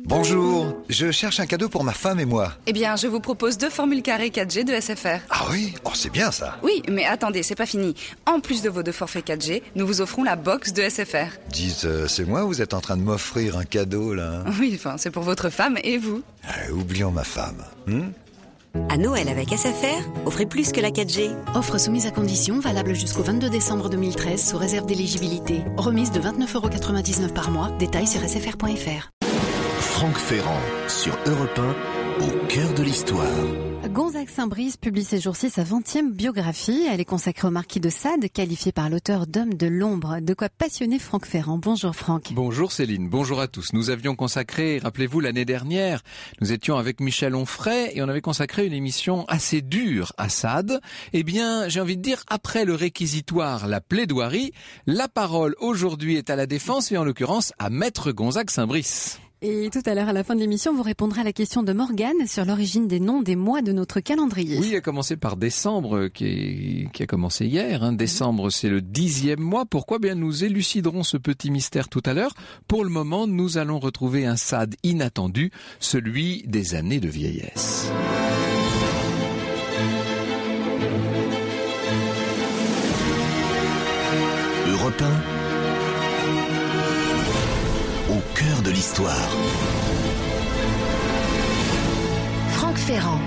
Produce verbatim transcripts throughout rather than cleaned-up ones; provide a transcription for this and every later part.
Bonjour, je cherche un cadeau pour ma femme et moi. Eh bien, je vous propose deux formules carrées quatre G de S F R. Ah oui? Oh, c'est bien ça. Oui, mais attendez, c'est pas fini. En plus de vos deux forfaits quatre G, nous vous offrons la box de S F R. Dites, euh, c'est moi ou vous êtes en train de m'offrir un cadeau, là? Oui, enfin, c'est pour votre femme et vous. Ah, oublions ma femme. Hmm? À Noël avec S F R, offrez plus que la quatre G. Offre soumise à condition, valable jusqu'au vingt-deux décembre deux mille treize, sous réserve d'éligibilité. Remise de vingt-neuf euros quatre-vingt-dix-neuf par mois. Détails sur s f r point f r. Franck Ferrand, sur Europe un, au cœur de l'histoire. Gonzague Saint-Brice publie ces jours-ci sa vingtième biographie. Elle est consacrée au marquis de Sade, qualifié par l'auteur d'homme de l'ombre. De quoi passionner Franck Ferrand. Bonjour Franck. Bonjour Céline, bonjour à tous. Nous avions consacré, rappelez-vous l'année dernière, nous étions avec Michel Onfray et on avait consacré une émission assez dure à Sade. Eh bien, j'ai envie de dire, après le réquisitoire, la plaidoirie, la parole aujourd'hui est à la défense et en l'occurrence à Maître Gonzague Saint-Brice. Et tout à l'heure, à la fin de l'émission, vous répondrez à la question de Morgane sur l'origine des noms des mois de notre calendrier. Oui, à commencer par décembre, qui, est, qui a commencé hier. Hein. Décembre, c'est le dixième mois. Pourquoi? Bien, nous éluciderons ce petit mystère tout à l'heure. Pour le moment, nous allons retrouver un Sade inattendu, celui des années de vieillesse. Europe un, au cœur de l'histoire. Franck Ferrand.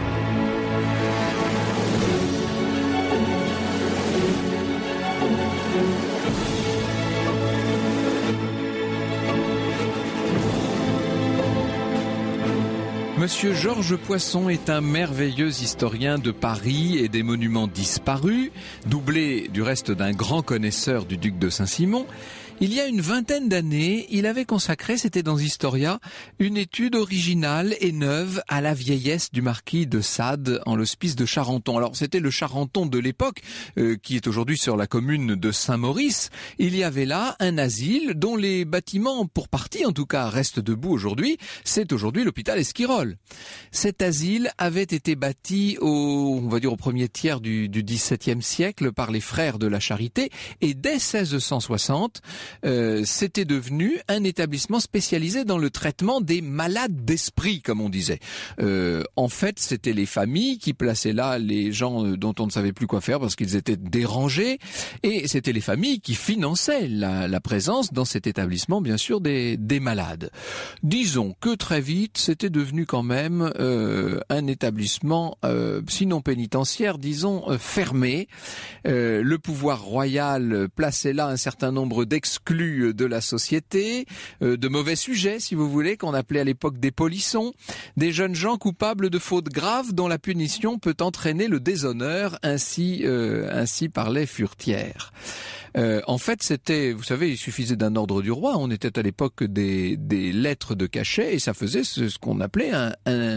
Monsieur Georges Poisson est un merveilleux historien de Paris et des monuments disparus, doublé du reste d'un grand connaisseur du duc de Saint-Simon. Il y a une vingtaine d'années, il avait consacré, c'était dans Historia, une étude originale et neuve à la vieillesse du marquis de Sade en l'hospice de Charenton. Alors c'était le Charenton de l'époque, euh, qui est aujourd'hui sur la commune de Saint-Maurice. Il y avait là un asile dont les bâtiments, pour partie en tout cas, restent debout aujourd'hui. C'est aujourd'hui l'hôpital Esquirol. Cet asile avait été bâti au, on va dire au premier tiers du, du dix-septième siècle par les frères de la Charité et dès seize cent soixante, Euh, c'était devenu un établissement spécialisé dans le traitement des malades d'esprit, comme on disait. Euh, en fait, c'était les familles qui plaçaient là les gens dont on ne savait plus quoi faire parce qu'ils étaient dérangés, et c'était les familles qui finançaient la, la présence dans cet établissement, bien sûr, des, des malades. Disons que très vite, c'était devenu quand même euh, un établissement, euh, sinon pénitentiaire, disons euh, fermé. Euh, le pouvoir royal plaçait là un certain nombre d'exclus exclus de la société, euh, de mauvais sujets, si vous voulez, qu'on appelait à l'époque des polissons, des jeunes gens coupables de fautes graves dont la punition peut entraîner le déshonneur, ainsi, euh, ainsi parlait Furetière. Euh, en fait, c'était, vous savez, il suffisait d'un ordre du roi. On était à l'époque des, des lettres de cachet et ça faisait ce, ce qu'on appelait un,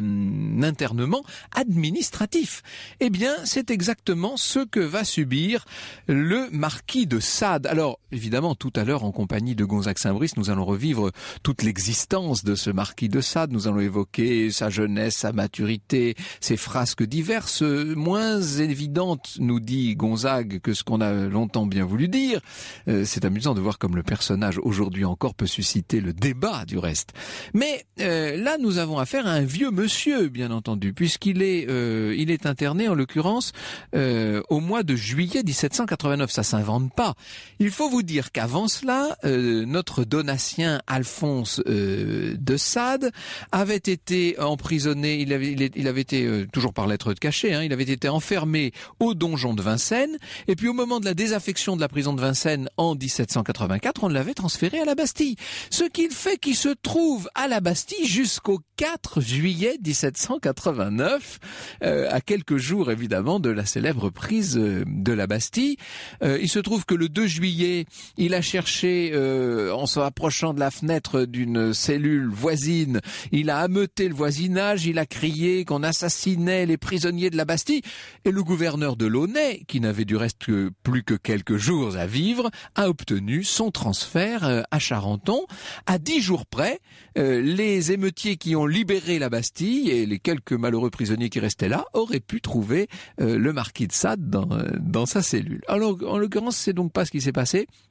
un internement administratif. Eh bien, c'est exactement ce que va subir le marquis de Sade. Alors, évidemment, tout à l'heure, en compagnie de Gonzague Saint-Brice, nous allons revivre toute l'existence de ce marquis de Sade. Nous allons évoquer sa jeunesse, sa maturité, ses frasques diverses, moins évidentes, nous dit Gonzague, que ce qu'on a longtemps bien voulu dire. Euh, c'est amusant de voir comme le personnage aujourd'hui encore peut susciter le débat du reste. Mais euh, là, nous avons affaire à un vieux monsieur, bien entendu, puisqu'il est, euh, il est interné en l'occurrence euh, au mois de juillet dix-sept cent quatre-vingt-neuf. Ça s'invente pas. Il faut vous dire qu'avant cela, euh, notre donatien Alphonse euh, de Sade avait été emprisonné. Il avait, il, il avait été euh, toujours par lettre de cachet. Hein, il avait été enfermé au donjon de Vincennes. Et puis au moment de la désaffection de la prison de Vincennes en dix-sept cent quatre-vingt-quatre, on l'avait transféré à la Bastille. Ce qui fait qu'il se trouve à la Bastille jusqu'au quatre juillet dix-sept cent quatre-vingt-neuf, euh, à quelques jours évidemment de la célèbre prise euh, de la Bastille. Euh, il se trouve que le deux juillet, il a cherché, euh, en se rapprochant de la fenêtre d'une cellule voisine, il a ameuté le voisinage, il a crié qu'on assassinait les prisonniers de la Bastille, et le gouverneur de Launay, qui n'avait du reste que plus que quelques jours à vivre, a obtenu son transfert à Charenton. À dix jours près, euh, les émeutiers qui ont libéré la Bastille et les quelques malheureux prisonniers qui restaient là auraient pu trouver euh, le marquis de Sade dans, euh, dans sa cellule. Alors, en l'occurrence, c'est donc pas ce qui s'est passé.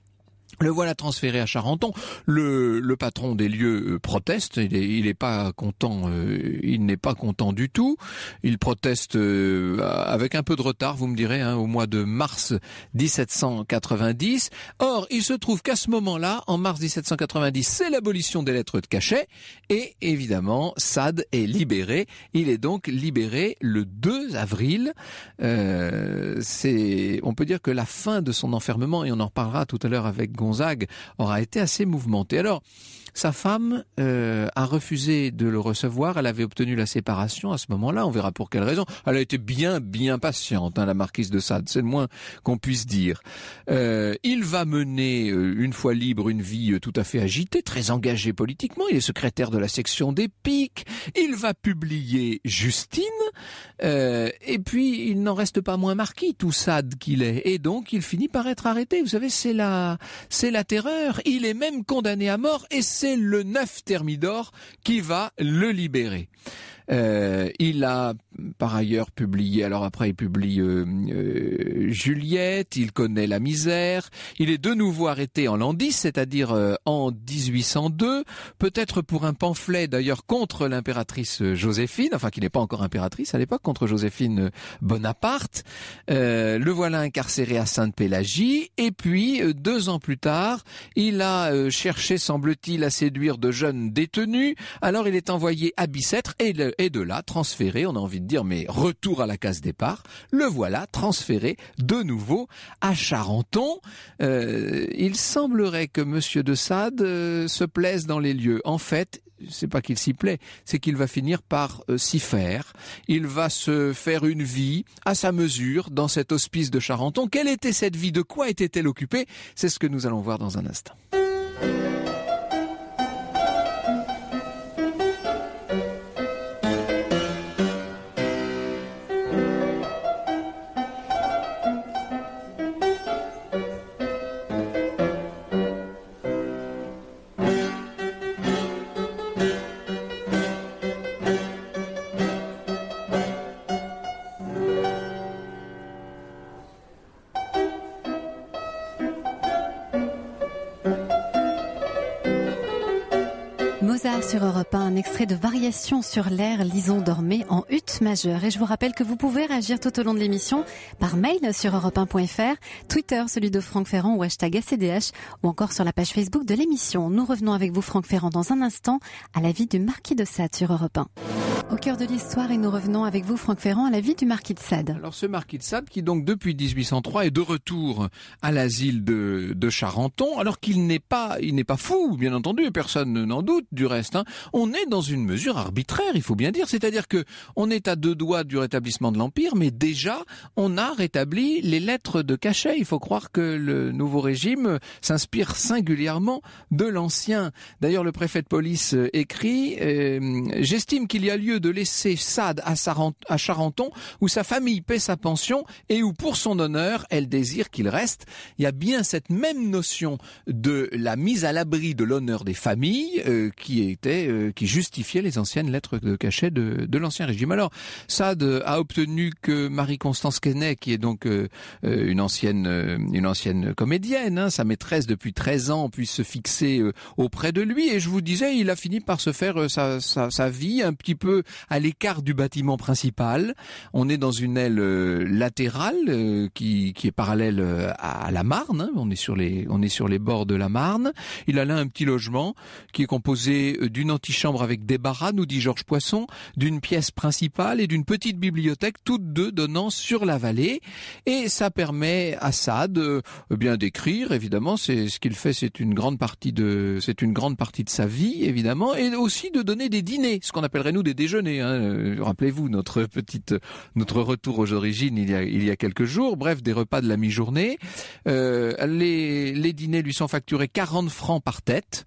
Le voilà transféré à Charenton. Le, le patron des lieux proteste. Il est, il est pas content. Euh, il n'est pas content du tout. Il proteste euh, avec un peu de retard, vous me direz, hein, au mois de mars dix-sept cent quatre-vingt-dix. Or, il se trouve qu'à ce moment-là, en mars dix-sept cent quatre-vingt-dix, c'est l'abolition des lettres de cachet. Et évidemment, Sade est libéré. Il est donc libéré le deux avril. Euh, c'est, on peut dire que la fin de son enfermement, et on en reparlera tout à l'heure avec Gonzague, aura été assez mouvementée. Alors, sa femme euh, a refusé de le recevoir. Elle avait obtenu la séparation à ce moment-là. On verra pour quelle raison. Elle a été bien, bien patiente, hein, la marquise de Sade. C'est le moins qu'on puisse dire. Euh, il va mener, euh, une fois libre, une vie euh, tout à fait agitée, très engagée politiquement. Il est secrétaire de la section des Piques. Il va publier Justine. Euh, et puis, il n'en reste pas moins marquis, tout Sade qu'il est. Et donc, il finit par être arrêté. Vous savez, c'est la, c'est la terreur. Il est même condamné à mort. Et c'est le neuf Thermidor qui va le libérer. Euh, il a par ailleurs publié, alors après il publie euh, euh, Juliette, il connaît la misère, il est de nouveau arrêté en l'an dix, c'est-à-dire euh, en dix-huit cent deux, peut-être pour un pamphlet d'ailleurs contre l'impératrice Joséphine, enfin qui n'est pas encore impératrice à l'époque, contre Joséphine Bonaparte. Euh, le voilà incarcéré à Sainte-Pélagie, et puis euh, deux ans plus tard, il a euh, cherché, semble-t-il, à séduire de jeunes détenus, alors il est envoyé à Bicêtre, et, le, et de là transféré, on a envie de dire, mais retour à la case départ, le voilà transféré de nouveau à Charenton. Euh, il semblerait que Monsieur de Sade euh, se plaise dans les lieux. En fait, c'est pas qu'il s'y plaît, c'est qu'il va finir par euh, s'y faire. Il va se faire une vie à sa mesure dans cet hospice de Charenton. Quelle était cette vie? De quoi était-elle occupée? C'est ce que nous allons voir dans un instant. Mozart sur Europe un, un extrait de Variations sur l'air, Lison dormait en ut majeur. Et je vous rappelle que vous pouvez réagir tout au long de l'émission par mail sur europe un point f r, Twitter celui de Franck Ferrand ou hashtag A C D H, ou encore sur la page Facebook de l'émission. Nous revenons avec vous, Franck Ferrand, dans un instant à la vie du marquis de Sade sur Europe un. Au cœur de l'histoire, et nous revenons avec vous, Franck Ferrand, à la vie du marquis de Sade. Alors ce marquis de Sade qui donc depuis dix-huit cent trois est de retour à l'asile de, de Charenton, alors qu'il n'est pas, il n'est pas fou, bien entendu, et personne n'en doute du reste. Hein. On est dans une mesure arbitraire, il faut bien dire, c'est-à-dire que on est à deux doigts du rétablissement de l'Empire, mais déjà on a rétabli les lettres de cachet. Il faut croire que le nouveau régime s'inspire singulièrement de l'ancien. D'ailleurs, le préfet de police écrit euh, « J'estime qu'il y a lieu de laisser Sade à, Sarant- à Charenton, où sa famille paie sa pension et où, pour son honneur, elle désire qu'il reste. » Il y a bien cette même notion de la mise à l'abri de l'honneur des familles euh, qui était, euh, qui justifiait les anciennes lettres de cachet de, de l'ancien régime. Alors, Sade a obtenu que Marie-Constance Quesnay, qui est donc euh, une ancienne, euh, une ancienne comédienne, hein, sa maîtresse depuis treize ans, puisse se fixer euh, auprès de lui. Et je vous disais, il a fini par se faire euh, sa, sa, sa vie un petit peu à l'écart du bâtiment principal. On est dans une aile euh, latérale euh, qui, qui est parallèle euh, à la Marne. Hein. On est sur les, on est sur les bords de la Marne. Il a là un petit logement qui est composé d'une antichambre avec débarras, nous dit Georges Poisson, d'une pièce principale et d'une petite bibliothèque, toutes deux donnant sur la vallée. Et ça permet à Sade euh, bien d'écrire. Évidemment, c'est ce qu'il fait. C'est une grande partie de, c'est une grande partie de sa vie, évidemment, et aussi de donner des dîners, ce qu'on appellerait nous des déjeuners. Hein. Rappelez-vous notre petite, notre retour aux origines il y a, il y a quelques jours. Bref, des repas de la mi-journée. Euh, les, les dîners lui sont facturés quarante francs par tête,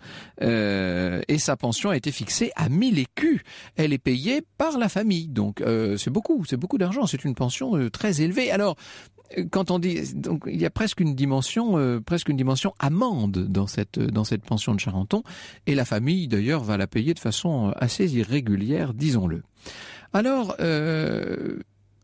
euh, et sa pension a été fixée à mille écus. Elle est payée par la famille, donc euh, c'est beaucoup, c'est beaucoup d'argent. C'est une pension euh, très élevée. Alors, quand on dit, donc il y a presque une dimension, euh, presque une dimension amende dans cette dans cette pension de Charenton, et la famille d'ailleurs va la payer de façon assez irrégulière, disons-le. Alors, euh,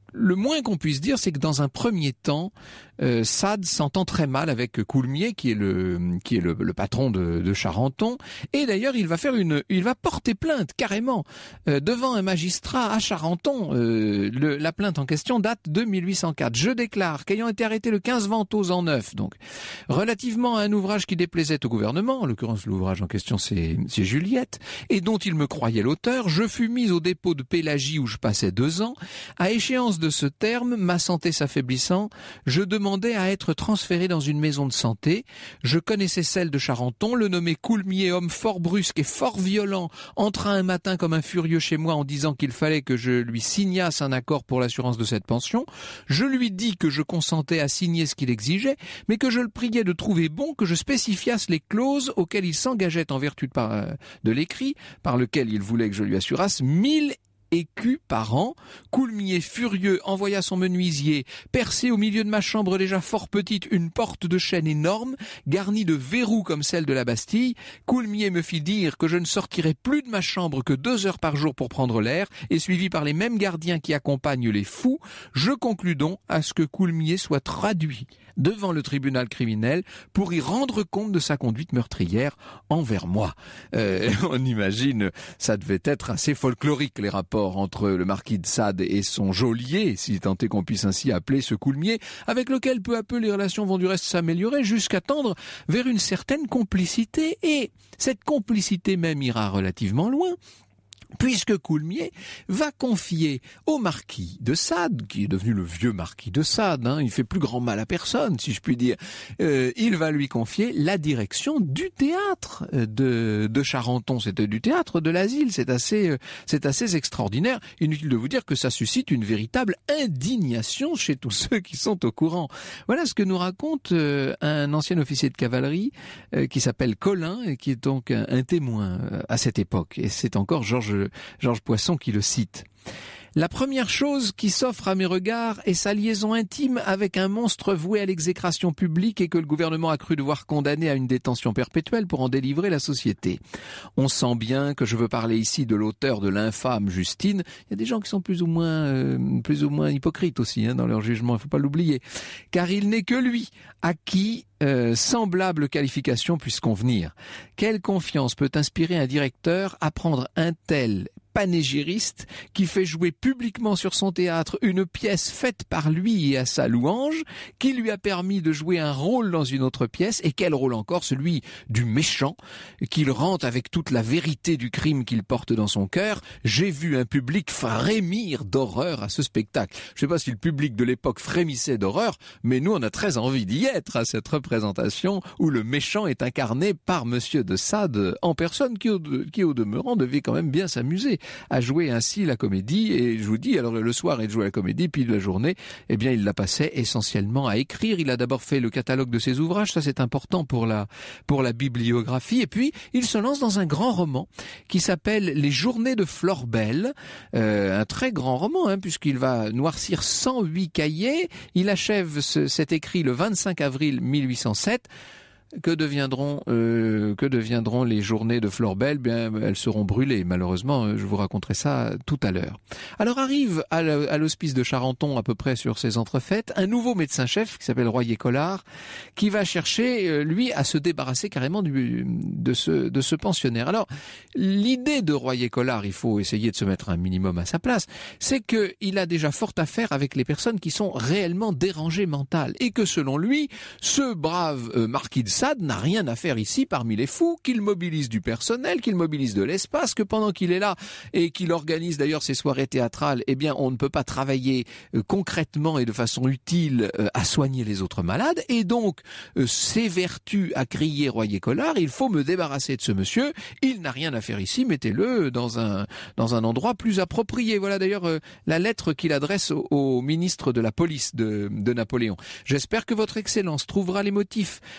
le moins qu'on puisse dire, c'est que dans un premier temps, euh, Sade s'entend très mal avec Coulmier, qui est le qui est le, le patron de, de Charenton, et d'ailleurs il va faire une, il va porter plainte carrément euh, devant un magistrat à Charenton. Euh, le, la plainte en question date de mille huit cent quatre. Je déclare qu'ayant été arrêté le quinze Ventose en neuf, donc relativement à un ouvrage qui déplaisait au gouvernement, en l'occurrence l'ouvrage en question c'est c'est Juliette, et dont il me croyait l'auteur, je fus mis au dépôt de Pélagie où je passais deux ans. À échéance de ce terme, ma santé s'affaiblissant, je demandais à être transféré dans une maison de santé. Je connaissais celle de Charenton, le nommé Coulmier, homme fort brusque et fort violent, entra un matin comme un furieux chez moi en disant qu'il fallait que je lui signasse un accord pour l'assurance de cette pension. Je lui dis que je consentais à signer ce qu'il exigeait, mais que je le priais de trouver bon que je spécifiasse les clauses auxquelles il s'engageait en vertu de, par, de l'écrit, par lequel il voulait que je lui assurasse mille écus par an. Coulmier, furieux, envoya son menuisier percer au milieu de ma chambre déjà fort petite une porte de chêne énorme, garnie de verrous comme celle de la Bastille. Coulmier me fit dire que je ne sortirais plus de ma chambre que deux heures par jour pour prendre l'air, et suivi par les mêmes gardiens qui accompagnent les fous, je conclus donc à ce que Coulmier soit traduit devant le tribunal criminel pour y rendre compte de sa conduite meurtrière envers moi. Euh, on imagine, ça devait être assez folklorique, les rapports entre le marquis de Sade et son geôlier, si tant est qu'on puisse ainsi appeler ce Coulmier, avec lequel peu à peu les relations vont du reste s'améliorer jusqu'à tendre vers une certaine complicité, et cette complicité même ira relativement loin, puisque Coulmier va confier au marquis de Sade, qui est devenu le vieux marquis de Sade, hein, il fait plus grand mal à personne, si je puis dire, euh, il va lui confier la direction du théâtre de, de Charenton, c'était du théâtre de l'asile, c'est assez, c'est assez extraordinaire. Inutile de vous dire que ça suscite une véritable indignation chez tous ceux qui sont au courant. Voilà ce que nous raconte euh, un ancien officier de cavalerie euh, qui s'appelle Colin, et qui est donc un, un témoin euh, à cette époque, et c'est encore Georges Georges Poisson qui le cite. La première chose qui s'offre à mes regards est sa liaison intime avec un monstre voué à l'exécration publique et que le gouvernement a cru devoir condamner à une détention perpétuelle pour en délivrer la société. On sent bien que je veux parler ici de l'auteur de l'infâme Justine. Il y a des gens qui sont plus ou moins, euh, plus ou moins hypocrites aussi hein, dans leur jugement, il ne faut pas l'oublier. Car il n'est que lui à qui euh, semblable qualification puisse convenir. Quelle confiance peut inspirer un directeur à prendre un tel panégyriste qui fait jouer publiquement sur son théâtre une pièce faite par lui et à sa louange, qui lui a permis de jouer un rôle dans une autre pièce, et quel rôle encore, celui du méchant, qu'il rend avec toute la vérité du crime qu'il porte dans son cœur. J'ai vu un public frémir d'horreur à ce spectacle. Je ne sais pas si le public de l'époque frémissait d'horreur, mais nous on a très envie d'y être à cette représentation où le méchant est incarné par Monsieur de Sade en personne, qui au, qui au demeurant devait quand même bien s'amuser à jouer ainsi la comédie. Et je vous dis, alors le soir il jouait la comédie, puis la journée, eh bien il la passait essentiellement à écrire. Il a d'abord fait le catalogue de ses ouvrages, ça c'est important pour la pour la bibliographie, et puis il se lance dans un grand roman qui s'appelle Les Journées de Florbel, euh, un très grand roman hein, puisqu'il va noircir cent huit cahiers. Il achève ce, cet écrit le vingt-cinq avril mille huit cent sept. Que deviendront, euh, que deviendront les journées de Florbel? Bien, elles seront brûlées, malheureusement. Je vous raconterai ça tout à l'heure. Alors arrive à l'hospice de Charenton, à peu près sur ces entrefaites, un nouveau médecin-chef qui s'appelle Royer-Collard, qui va chercher, lui, à se débarrasser carrément du, de ce, de ce pensionnaire. Alors, l'idée de Royer-Collard, il faut essayer de se mettre un minimum à sa place, c'est qu'il a déjà fort à faire avec les personnes qui sont réellement dérangées mentales, et que selon lui, ce brave euh, marquis de Sade n'a rien à faire ici parmi les fous, qu'il mobilise du personnel, qu'il mobilise de l'espace, que pendant qu'il est là et qu'il organise d'ailleurs ses soirées théâtrales, eh bien on ne peut pas travailler euh, concrètement et de façon utile euh, à soigner les autres malades, et donc euh, s'évertue à crier Royer-Collard, il faut me débarrasser de ce monsieur, il n'a rien à faire ici, mettez-le dans un dans un endroit plus approprié. Voilà d'ailleurs euh, la lettre qu'il adresse au, au ministre de la police de, de Napoléon. J'espère que votre Excellence trouvera les motifs assez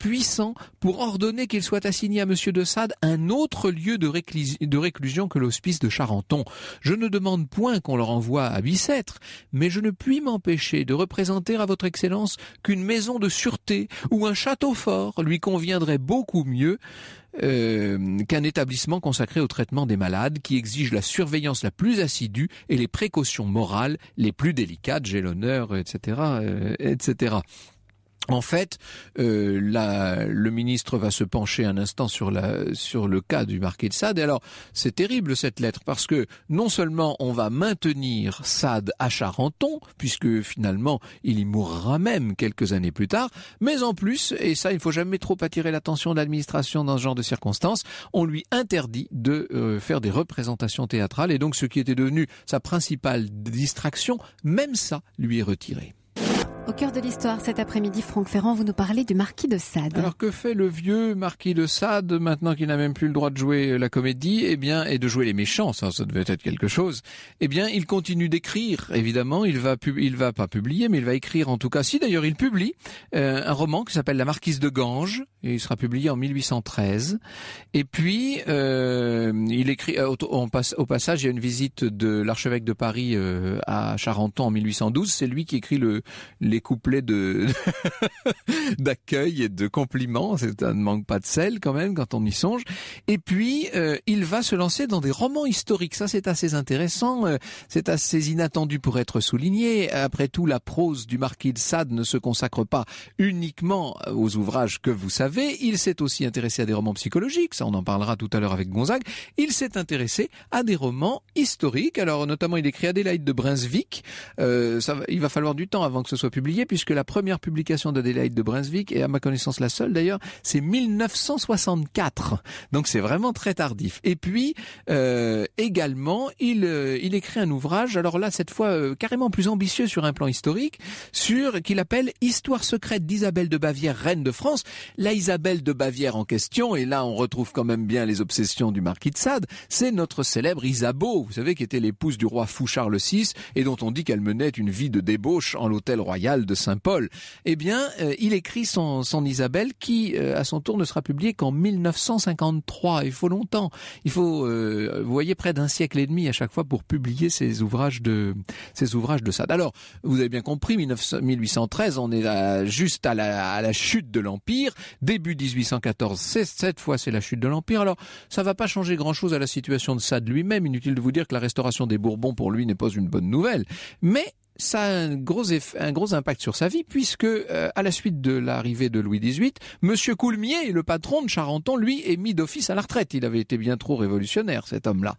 puissant pour ordonner qu'il soit assigné à Monsieur de Sade un autre lieu de, réclus- de réclusion que l'hospice de Charenton. Je ne demande point qu'on le renvoie à Bicêtre, mais je ne puis m'empêcher de représenter à votre Excellence qu'une maison de sûreté ou un château fort lui conviendrait beaucoup mieux Euh, qu'un établissement consacré au traitement des malades qui exige la surveillance la plus assidue et les précautions morales les plus délicates, j'ai l'honneur, et cetera, euh, et cetera. En fait, euh, la, le ministre va se pencher un instant sur, la, sur le cas du marquis de Sade. Et alors, c'est terrible cette lettre parce que non seulement on va maintenir Sade à Charenton, puisque finalement il y mourra même quelques années plus tard, mais en plus, et ça il ne faut jamais trop attirer l'attention de l'administration dans ce genre de circonstances, on lui interdit de euh, faire des représentations théâtrales et donc ce qui était devenu sa principale distraction, même ça lui est retiré. Au cœur de l'histoire, cet après-midi, Franck Ferrand, vous nous parlez du marquis de Sade. Alors que fait le vieux marquis de Sade, maintenant qu'il n'a même plus le droit de jouer la comédie, eh bien, et de jouer les méchants, ça, ça devait être quelque chose, eh bien, il continue d'écrire, évidemment, il va, pub- il va pas publier, mais il va écrire en tout cas, si d'ailleurs il publie, euh, un roman qui s'appelle La Marquise de Ganges, et il sera publié en mille huit cent treize, et puis, euh, il écrit, euh, au, au, au passage, il y a une visite de l'archevêque de Paris euh, à Charenton en mille huit cent douze, c'est lui qui écrit le, les couplets de d'accueil et de compliments, c'est, ça ne manque pas de sel quand même quand on y songe. Et puis euh, il va se lancer dans des romans historiques, ça c'est assez intéressant, euh, c'est assez inattendu pour être souligné. Après tout, la prose du marquis de Sade ne se consacre pas uniquement aux ouvrages que vous savez, il s'est aussi intéressé à des romans psychologiques, ça on en parlera tout à l'heure avec Gonzague, il s'est intéressé à des romans historiques, alors notamment il écrit Adélaïde de Brunswick, euh, ça va, il va falloir du temps avant que ce soit publié, puisque la première publication d'Adélaïde de Brunswick, et à ma connaissance la seule d'ailleurs, c'est mille neuf cent soixante-quatre. Donc c'est vraiment très tardif. Et puis, euh, également, il, euh, il écrit un ouvrage, alors là, cette fois, euh, carrément plus ambitieux sur un plan historique, sur, qu'il appelle Histoire secrète d'Isabelle de Bavière, reine de France. La Isabelle de Bavière en question, et là on retrouve quand même bien les obsessions du marquis de Sade, c'est notre célèbre Isabeau, vous savez, qui était l'épouse du roi fou Charles six, et dont on dit qu'elle menait une vie de débauche en l'hôtel royal de Saint-Paul. Eh bien, euh, il écrit son, son Isabelle qui, euh, à son tour, ne sera publiée qu'en mille neuf cent cinquante-trois. Il faut longtemps. Il faut, euh, vous voyez, près d'un siècle et demi à chaque fois pour publier ces ouvrages de, ces ouvrages de Sade. Alors, vous avez bien compris, mille huit cent treize, on est là, juste à la, à la chute de l'Empire. Début mille huit cent quatorze, c'est, cette fois, c'est la chute de l'Empire. Alors, ça va pas changer grand-chose à la situation de Sade lui-même. Inutile de vous dire que la restauration des Bourbons, pour lui, n'est pas une bonne nouvelle. Mais ça a un gros effet, un gros impact sur sa vie, puisque euh, à la suite de l'arrivée de Louis dix-huit, Monsieur Coulmier, le patron de Charenton, lui, est mis d'office à la retraite. Il avait été bien trop révolutionnaire, cet homme-là.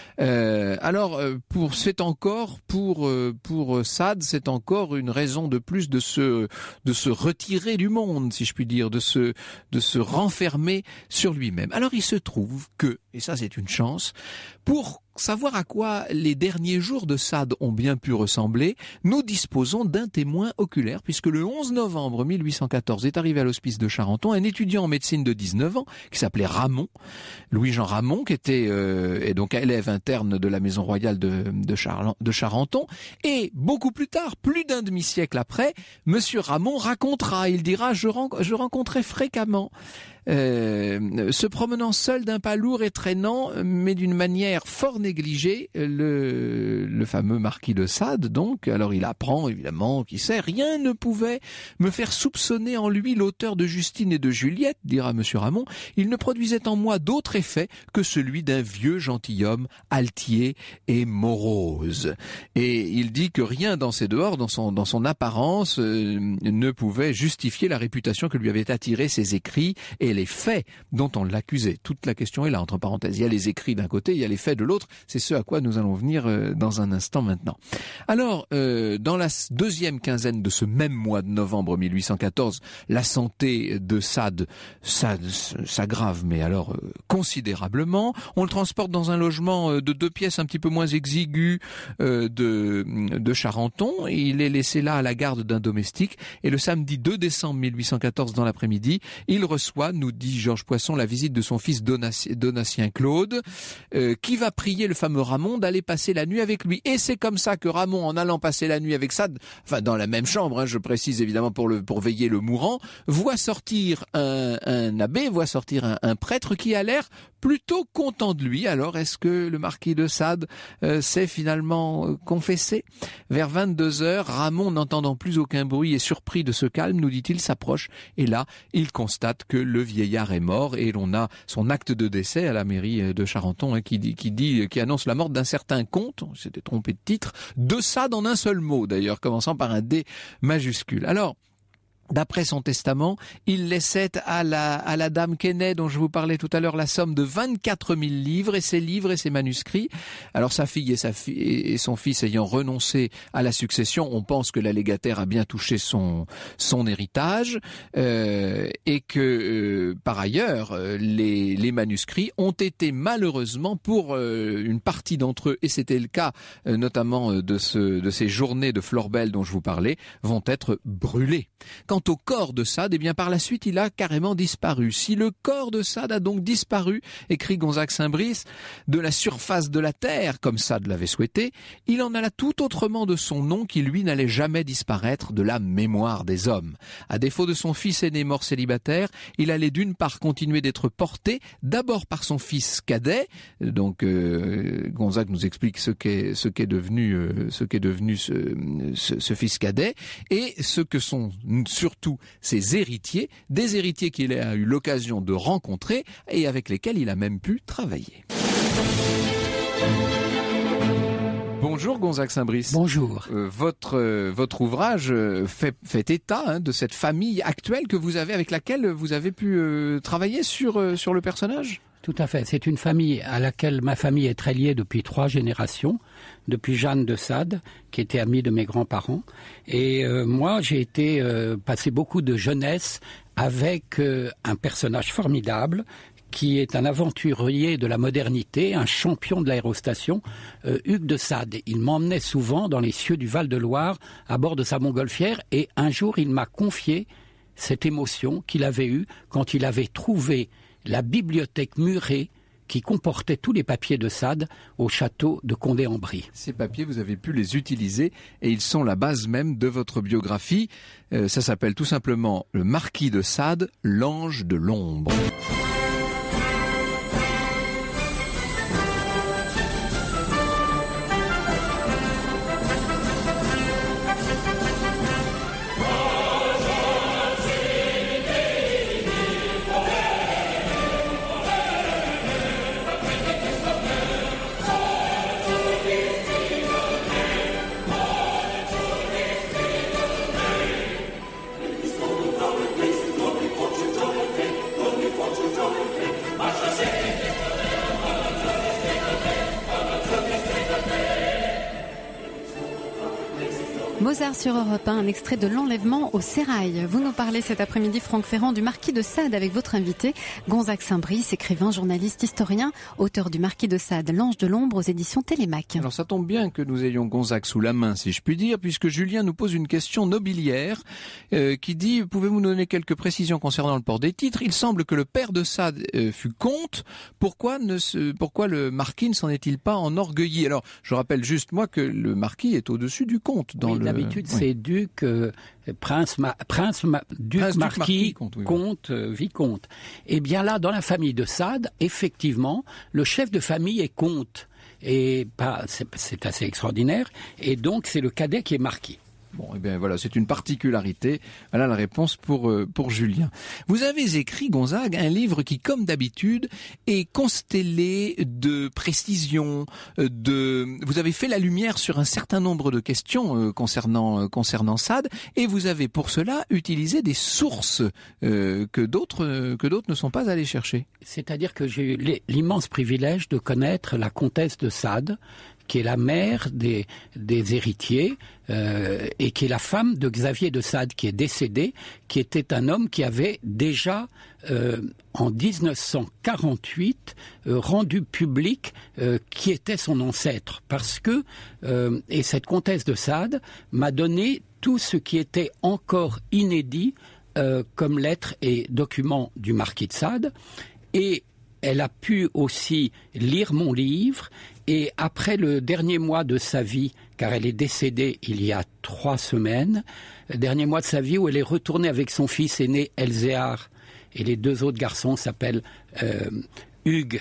Euh, alors, pour c'est encore pour pour Sade, c'est encore une raison de plus de se de se retirer du monde, si je puis dire, de se de se renfermer sur lui-même. Alors, il se trouve que, et ça c'est une chance, pour savoir à quoi les derniers jours de Sade ont bien pu ressembler, nous disposons d'un témoin oculaire, puisque le onze novembre mille huit cent quatorze est arrivé à l'hospice de Charenton un étudiant en médecine de dix-neuf ans qui s'appelait Ramon, Louis-Jean Ramon, qui était euh, et donc élève interne de la maison royale de, de, Charlan, de Charenton. Et beaucoup plus tard, plus d'un demi-siècle après, Monsieur Ramon racontera, il dira, je, ren- je rencontrais fréquemment Euh, se promenant seul d'un pas lourd et traînant, mais d'une manière fort négligée, le, le fameux marquis de Sade, donc. Alors il apprend, évidemment, qui sait, rien ne pouvait me faire soupçonner en lui l'auteur de Justine et de Juliette, dira Monsieur Ramon. Il ne produisait en moi d'autre effet que celui d'un vieux gentilhomme altier et morose. Et il dit que rien dans ses dehors, dans son, dans son apparence, euh, ne pouvait justifier la réputation que lui avaient attiré ses écrits et les faits dont on l'accusait. Toute la question est là, entre parenthèses. Il y a les écrits d'un côté, il y a les faits de l'autre. C'est ce à quoi nous allons venir euh, dans un instant maintenant. Alors, euh, dans la deuxième quinzaine de ce même mois de novembre mille huit cent quatorze, la santé de Sade s'aggrave, mais alors euh, considérablement. On le transporte dans un logement euh, de deux pièces un petit peu moins exigu euh, de, de Charenton. Il est laissé là à la garde d'un domestique. Et le samedi deux décembre mille huit cent quatorze, dans l'après-midi, il reçoit, nous dit Georges Poisson, la visite de son fils Donatien, Donatien Claude, euh, qui va prier le fameux Ramon d'aller passer la nuit avec lui. Et c'est comme ça que Ramon, en allant passer la nuit avec Sade, enfin dans la même chambre, hein, je précise évidemment pour, le, pour veiller le mourant, voit sortir un, un abbé, voit sortir un, un prêtre qui a l'air plutôt content de lui. Alors, est-ce que le marquis de Sade euh, s'est finalement euh, confessé? Vers vingt-deux heures, Ramon, n'entendant plus aucun bruit et surpris de ce calme, nous dit-il, s'approche. Et là, il constate que le vieillard est mort et l'on a son acte de décès à la mairie de Charenton hein, qui, dit, qui, dit, qui annonce la mort d'un certain comte, on s'était trompé de titre, de Sade en un seul mot d'ailleurs, commençant par un D majuscule. Alors, d'après son testament, il laissait à la, à la dame Quesnay, dont je vous parlais tout à l'heure, la somme de vingt-quatre mille livres, et ses livres et ses manuscrits. Alors sa fille et, sa fille et son fils ayant renoncé à la succession, on pense que la légataire a bien touché son, son héritage, euh, et que, euh, par ailleurs, les, les manuscrits ont été malheureusement, pour euh, une partie d'entre eux, et c'était le cas euh, notamment de, ce, de ces journées de Florbel dont je vous parlais, vont être brûlés. Quant au corps de Sade, eh bien par la suite, il a carrément disparu. Si le corps de Sade a donc disparu, écrit Gonzague Saint-Brice, de la surface de la terre, comme Sade l'avait souhaité, il en alla tout autrement de son nom qui, lui, n'allait jamais disparaître de la mémoire des hommes. À défaut de son fils aîné mort célibataire, il allait d'une part continuer d'être porté, d'abord par son fils cadet, donc euh, Gonzague nous explique ce qu'est, ce qu'est devenu, euh, ce qu'est devenu ce, ce, ce fils cadet, et ce que sont surtout ses héritiers, des héritiers qu'il a eu l'occasion de rencontrer et avec lesquels il a même pu travailler. Bonjour Gonzague Saint-Brice. Bonjour. Euh, votre, euh, votre ouvrage euh, fait, fait état hein, de cette famille actuelle que vous avez, avec laquelle vous avez pu euh, travailler sur, euh, sur le personnage ? Tout à fait. C'est une famille à laquelle ma famille est très liée depuis trois générations, depuis Jeanne de Sade, qui était amie de mes grands-parents. Et euh, moi, j'ai été euh, passé beaucoup de jeunesse avec euh, un personnage formidable qui est un aventurier de la modernité, un champion de l'aérostation, euh, Hugues de Sade. Il m'emmenait souvent dans les cieux du Val-de-Loire à bord de sa montgolfière, et un jour, il m'a confié cette émotion qu'il avait eue quand il avait trouvé la bibliothèque murée qui comportait tous les papiers de Sade au château de Condé-en-Brie. Ces papiers, vous avez pu les utiliser et ils sont la base même de votre biographie. Euh, ça s'appelle tout simplement Le Marquis de Sade, l'ange de l'ombre. Mozart sur Europe un, un extrait de L'Enlèvement au sérail. Vous nous parlez cet après-midi, Franck Ferrand, du Marquis de Sade avec votre invité, Gonzague Saint-Brice, écrivain, journaliste, historien, auteur du Marquis de Sade, l'ange de l'ombre aux éditions Télémac. Alors ça tombe bien que nous ayons Gonzague sous la main, si je puis dire, puisque Julien nous pose une question nobiliaire euh, qui dit « Pouvez-vous nous donner quelques précisions concernant le port des titres ? Il semble que le père de Sade euh, fut comte. Pourquoi, ne se, pourquoi le marquis ne s'en est-il pas enorgueilli ?» Alors, je rappelle juste, moi, que le marquis est au-dessus du comte. Dans oui, le... D'habitude, oui. c'est duc, euh, prince, ma, prince ma, duc, prince, marquis, duc, marquis, comte, oui, comte euh, vicomte. Eh bien là, dans la famille de Sade, effectivement, le chef de famille est comte. Et pas, c'est, c'est assez extraordinaire. Et donc, c'est le cadet qui est marquis. Bon, eh bien voilà, c'est une particularité. Voilà la réponse pour euh, pour Julien. Vous avez écrit, Gonzague, un livre qui, comme d'habitude, est constellé de précisions, de. Vous avez fait la lumière sur un certain nombre de questions euh, concernant euh, concernant Sade, et vous avez pour cela utilisé des sources euh, que d'autres euh, que d'autres ne sont pas allés chercher. C'est-à-dire que j'ai eu l'immense privilège de connaître la comtesse de Sade, qui est la mère des, des héritiers, euh, et qui est la femme de Xavier de Sade, qui est décédé, qui était un homme qui avait déjà, euh, en dix-neuf cent quarante-huit, euh, rendu public euh, qui était son ancêtre. Parce que, euh, et cette comtesse de Sade m'a donné tout ce qui était encore inédit euh, comme lettres et documents du marquis de Sade. Et elle a pu aussi lire mon livre. Et après le dernier mois de sa vie, car elle est décédée il y a trois semaines, le dernier mois de sa vie où elle est retournée avec son fils aîné Elzéar, et les deux autres garçons s'appellent euh, Hugues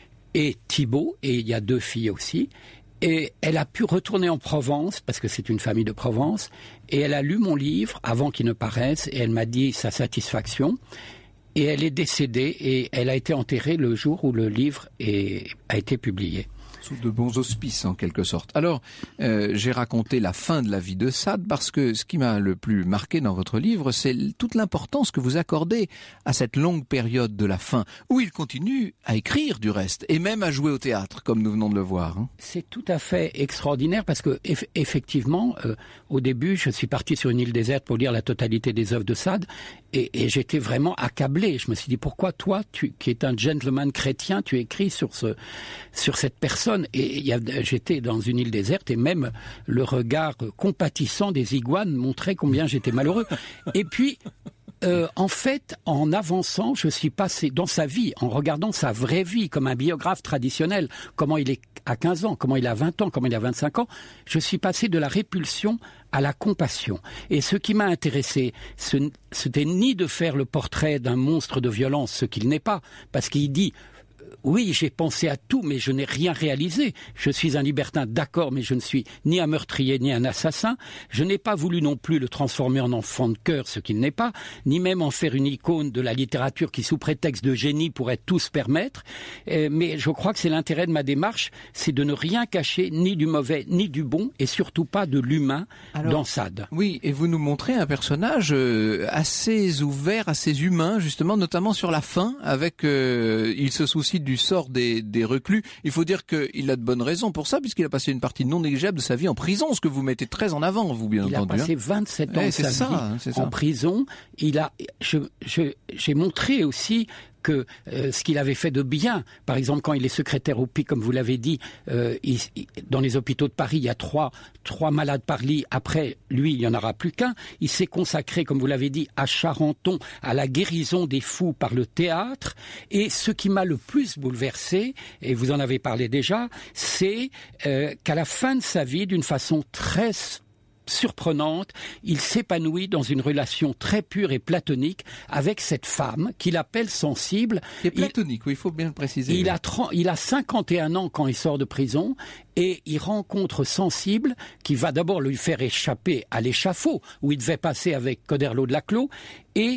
et Thibault, et il y a deux filles aussi. Et elle a pu retourner en Provence, parce que c'est une famille de Provence, et elle a lu mon livre avant qu'il ne paraisse, et elle m'a dit sa satisfaction. Et elle est décédée, et elle a été enterrée le jour où le livre est, a été publié. Sous de bons auspices, en quelque sorte. Alors, euh, j'ai raconté la fin de la vie de Sade parce que ce qui m'a le plus marqué dans votre livre, c'est toute l'importance que vous accordez à cette longue période de la fin, où il continue à écrire du reste, et même à jouer au théâtre, comme nous venons de le voir. Hein. C'est tout à fait extraordinaire parce que, eff- effectivement, euh, au début, je suis parti sur une île déserte pour lire la totalité des œuvres de Sade, et, et j'étais vraiment accablé. Je me suis dit, pourquoi toi, tu, qui es un gentleman chrétien, tu écris sur, ce, sur cette personne? Et il y a, j'étais dans une île déserte et même le regard compatissant des iguanes montrait combien j'étais malheureux. Et puis, euh, en fait, en avançant, je suis passé dans sa vie, en regardant sa vraie vie comme un biographe traditionnel, comment il est à quinze ans, comment il a vingt ans, comment il a vingt-cinq ans, je suis passé de la répulsion à la compassion. Et ce qui m'a intéressé, ce, c'était ni de faire le portrait d'un monstre de violence, ce qu'il n'est pas, parce qu'il dit... Oui, j'ai pensé à tout, mais je n'ai rien réalisé. Je suis un libertin, d'accord, mais je ne suis ni un meurtrier, ni un assassin. Je n'ai pas voulu non plus le transformer en enfant de cœur, ce qu'il n'est pas, ni même en faire une icône de la littérature qui, sous prétexte de génie, pourrait tout se permettre. Euh, mais je crois que c'est l'intérêt de ma démarche, c'est de ne rien cacher, ni du mauvais, ni du bon, et surtout pas de l'humain Alors, dans Sade. Oui, et vous nous montrez un personnage euh, assez ouvert, assez humain, justement, notamment sur la fin, avec... Euh, il se soucie du sort des, des reclus. Il faut dire qu'il a de bonnes raisons pour ça, puisqu'il a passé une partie non négligeable de sa vie en prison, ce que vous mettez très en avant, vous, bien il entendu. Il a passé hein. vingt-sept ans ouais, de sa ça, vie hein, en ça. prison. Il a, je, je, j'ai montré aussi que euh, ce qu'il avait fait de bien, par exemple quand il est secrétaire au P I, comme vous l'avez dit, euh, il, il, dans les hôpitaux de Paris, il y a trois, trois malades par lit, après lui il n'y en aura plus qu'un, il s'est consacré, comme vous l'avez dit, à Charenton, à la guérison des fous par le théâtre, et ce qui m'a le plus bouleversé, et vous en avez parlé déjà, c'est euh, qu'à la fin de sa vie, d'une façon très surprenante, il s'épanouit dans une relation très pure et platonique avec cette femme qu'il appelle sensible. Et platonique, il, oui, il faut bien le préciser. Il, oui. a trente, il a cinquante et un ans quand il sort de prison et il rencontre sensible qui va d'abord lui faire échapper à l'échafaud où il devait passer avec Coderlo de Laclos, et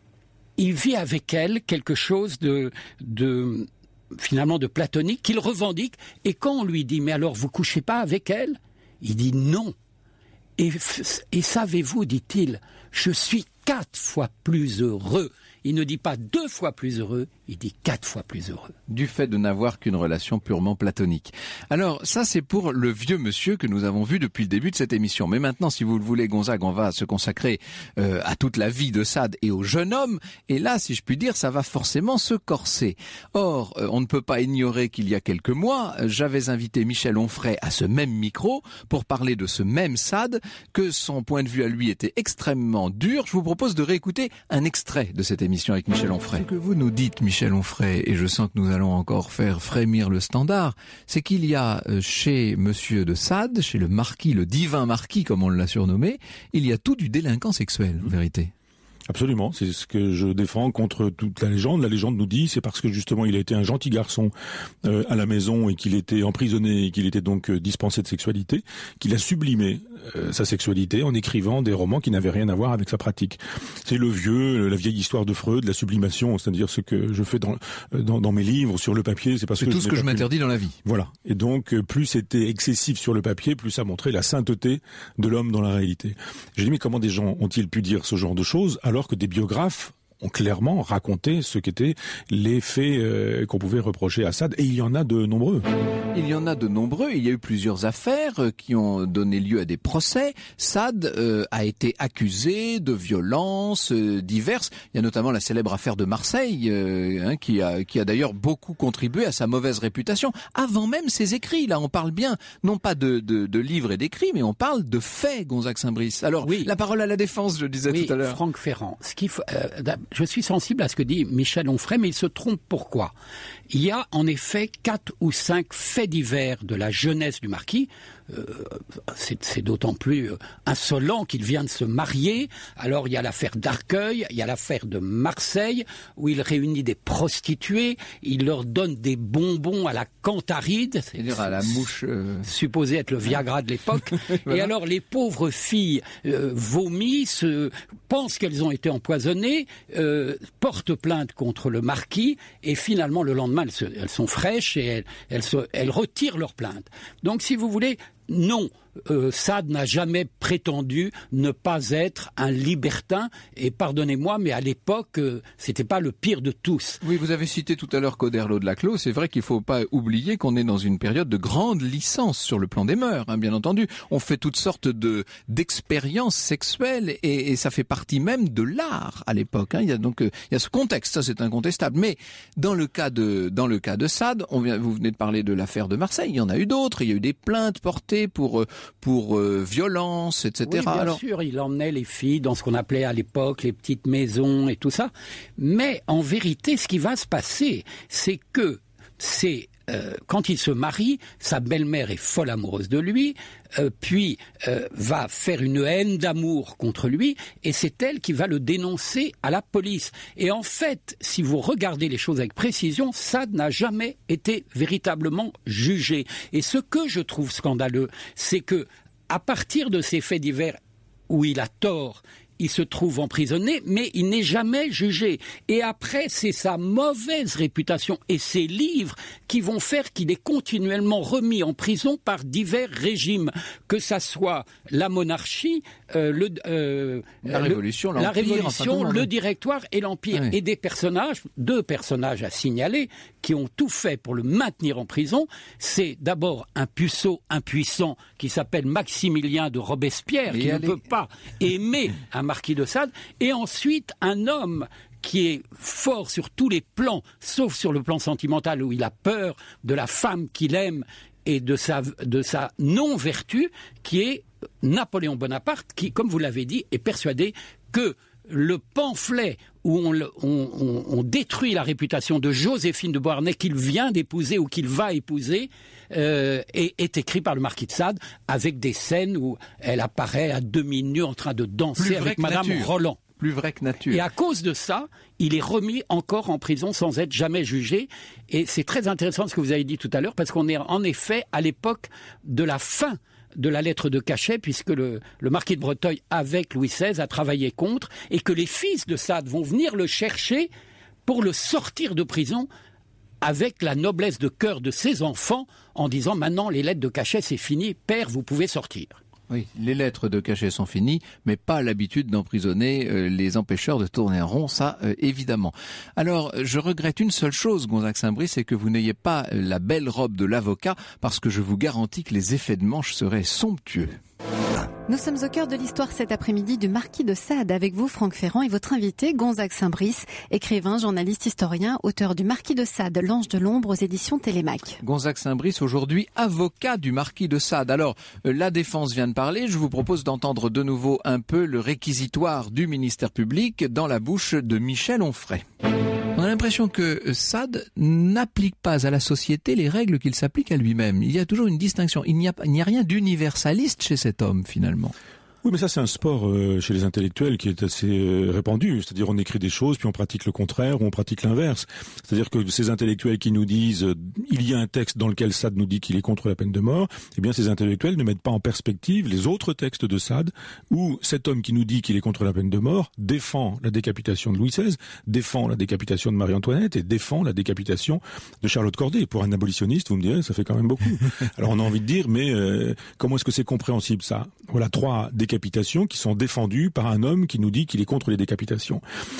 il vit avec elle quelque chose de... de finalement de platonique qu'il revendique, et quand on lui dit « mais alors vous couchez pas avec elle ?» il dit « non ». Et, et savez-vous, dit-il, je suis quatre fois plus heureux. Il ne dit pas deux fois plus heureux, il dit quatre fois plus heureux. Du fait de n'avoir qu'une relation purement platonique. Alors, ça c'est pour le vieux monsieur que nous avons vu depuis le début de cette émission. Mais maintenant, si vous le voulez, Gonzague, on va se consacrer euh, à toute la vie de Sade et au jeune homme. Et là, si je puis dire, ça va forcément se corser. Or, euh, on ne peut pas ignorer qu'il y a quelques mois, j'avais invité Michel Onfray à ce même micro pour parler de ce même Sade, que son point de vue à lui était extrêmement dur. Je vous propose de réécouter un extrait de cette émission avec Michel Onfray. Ce que vous nous dites, Michel Onfray, et je sens que nous allons encore faire frémir le standard, c'est qu'il y a chez Monsieur de Sade, chez le marquis, le divin marquis comme on l'a surnommé, il y a tout du délinquant sexuel, en vérité. Absolument, c'est ce que je défends contre toute la légende. La légende nous dit c'est parce que justement il a été un gentil garçon euh, à la maison et qu'il était emprisonné et qu'il était donc euh, dispensé de sexualité, qu'il a sublimé euh, sa sexualité en écrivant des romans qui n'avaient rien à voir avec sa pratique. C'est le vieux, la vieille histoire de Freud, la sublimation, c'est-à-dire ce que je fais dans dans, dans mes livres sur le papier, c'est parce c'est que tout je ce que je m'interdis plus... dans la vie. Voilà. Et donc plus c'était excessif sur le papier, plus ça montrait la sainteté de l'homme dans la réalité. J'ai dit mais comment des gens ont-ils pu dire ce genre de choses alors que des biographes ont clairement raconté ce qu'étaient les faits euh, qu'on pouvait reprocher à Saad, et il y en a de nombreux. Il y en a de nombreux, il y a eu plusieurs affaires qui ont donné lieu à des procès. Saad euh, a été accusé de violences euh, diverses. Il y a notamment la célèbre affaire de Marseille, euh, hein, qui a, qui a d'ailleurs beaucoup contribué à sa mauvaise réputation. Avant même ses écrits, là on parle bien, non pas de, de, de livres et d'écrits, mais on parle de faits, Gonzague Saint-Brice. Alors, oui. La parole à la défense, je disais oui, tout à l'heure. Franck Ferrand, ce qu'il faut, euh, je suis sensible à ce que dit Michel Onfray, mais il se trompe. Pourquoi ? Il y a en effet quatre ou cinq faits divers de la jeunesse du marquis. Euh, c'est, c'est d'autant plus euh, insolent qu'il vient de se marier. Alors il y a l'affaire d'Arcueil, il y a l'affaire de Marseille, où il réunit des prostituées, il leur donne des bonbons à la cantaride, c'est-à-dire à la mouche, euh... supposé être le Viagra de l'époque. Voilà. Et alors les pauvres filles euh, vomissent, euh, pensent qu'elles ont été empoisonnées, euh, portent plainte contre le marquis, et finalement le lendemain elles, se, elles sont fraîches et elles, elles, se, elles retirent leur plainte. Donc si vous voulez, non, euh, Saad n'a jamais prétendu ne pas être un libertin, et pardonnez-moi, mais à l'époque, euh, c'était pas le pire de tous. Oui, vous avez cité tout à l'heure Coderlo de Laclos, c'est vrai qu'il faut pas oublier qu'on est dans une période de grande licence sur le plan des mœurs, hein, bien entendu. On fait toutes sortes de d'expériences sexuelles, et, et ça fait partie même de l'art à l'époque, hein. Il y a donc euh, il y a ce contexte, ça c'est incontestable. Mais dans le cas de dans le cas de Saad, on vient, vous venez de parler de l'affaire de Marseille, il y en a eu d'autres, il y a eu des plaintes portées pour pour euh, violence, et cetera. Oui, bien Alors... sûr, il emmenait les filles dans ce qu'on appelait à l'époque les petites maisons et tout ça. Mais en vérité, ce qui va se passer, c'est que c'est euh, quand il se marie, sa belle-mère est folle amoureuse de lui, euh, puis euh, va faire une haine d'amour contre lui, et c'est elle qui va le dénoncer à la police. Et en fait, si vous regardez les choses avec précision, Saad n'a jamais été véritablement jugé. Et ce que je trouve scandaleux, c'est que à partir de ces faits divers où il a tort, il se trouve emprisonné, mais il n'est jamais jugé. Et après, c'est sa mauvaise réputation et ses livres qui vont faire qu'il est continuellement remis en prison par divers régimes, que ça soit la monarchie, euh, le, euh, la révolution, le, la révolution, enfin, le directoire et l'empire. Oui. Et des personnages, deux personnages à signaler, qui ont tout fait pour le maintenir en prison. C'est d'abord un puceau impuissant qui s'appelle Maximilien de Robespierre, et qui allez... ne peut pas aimer un marquis de Sade, et ensuite un homme qui est fort sur tous les plans, sauf sur le plan sentimental où il a peur de la femme qu'il aime et de sa, de sa non-vertu, qui est Napoléon Bonaparte, qui, comme vous l'avez dit, est persuadé que le pamphlet où on, on, on, on détruit la réputation de Joséphine de Beauharnais qu'il vient d'épouser ou qu'il va épouser euh, est, est écrit par le marquis de Sade, avec des scènes où elle apparaît à demi nue en train de danser avec Madame nature. Roland. Plus vrai que nature. Et à cause de ça, il est remis encore en prison sans être jamais jugé. Et c'est très intéressant ce que vous avez dit tout à l'heure, parce qu'on est en effet à l'époque de la fin de la lettre de cachet, puisque le, le marquis de Breteuil, avec Louis seize, a travaillé contre, et que les fils de Sade vont venir le chercher pour le sortir de prison avec la noblesse de cœur de ses enfants, en disant « Maintenant, les lettres de cachet, c'est fini. Père, vous pouvez sortir. » Oui, les lettres de cachet sont finies, mais pas l'habitude d'emprisonner euh, les empêcheurs de tourner en rond, ça, euh, évidemment. Alors, je regrette une seule chose, Gonzague Saint-Brice, c'est que vous n'ayez pas la belle robe de l'avocat, parce que je vous garantis que les effets de manche seraient somptueux. Nous sommes au cœur de l'histoire cet après-midi du marquis de Sade, avec vous, Franck Ferrand, et votre invité, Gonzague Saint-Brice, écrivain, journaliste, historien, auteur du Marquis de Sade, l'Ange de l'ombre aux éditions Télémac. Gonzague Saint-Brice, aujourd'hui avocat du Marquis de Sade. Alors, la défense vient de parler, je vous propose d'entendre de nouveau un peu le réquisitoire du ministère public dans la bouche de Michel Onfray. On a l'impression que Sade n'applique pas à la société les règles qu'il s'applique à lui-même. Il y a toujours une distinction. Il n'y a, il n'y a rien d'universaliste chez cet homme, finalement. Oui, mais ça, c'est un sport euh, chez les intellectuels qui est assez euh, répandu. C'est-à-dire, on écrit des choses, puis on pratique le contraire, ou on pratique l'inverse. C'est-à-dire que ces intellectuels qui nous disent euh, il y a un texte dans lequel Sade nous dit qu'il est contre la peine de mort, eh bien, ces intellectuels ne mettent pas en perspective les autres textes de Sade, où cet homme qui nous dit qu'il est contre la peine de mort défend la décapitation de Louis seize, défend la décapitation de Marie-Antoinette et défend la décapitation de Charlotte Corday. Pour un abolitionniste, vous me direz, ça fait quand même beaucoup. Alors, on a envie de dire, mais euh, comment est-ce que c'est compréhensible, ça? Voilà, trois décapitations qui sont défendues par un homme qui nous dit qu'il est contre les décapitations.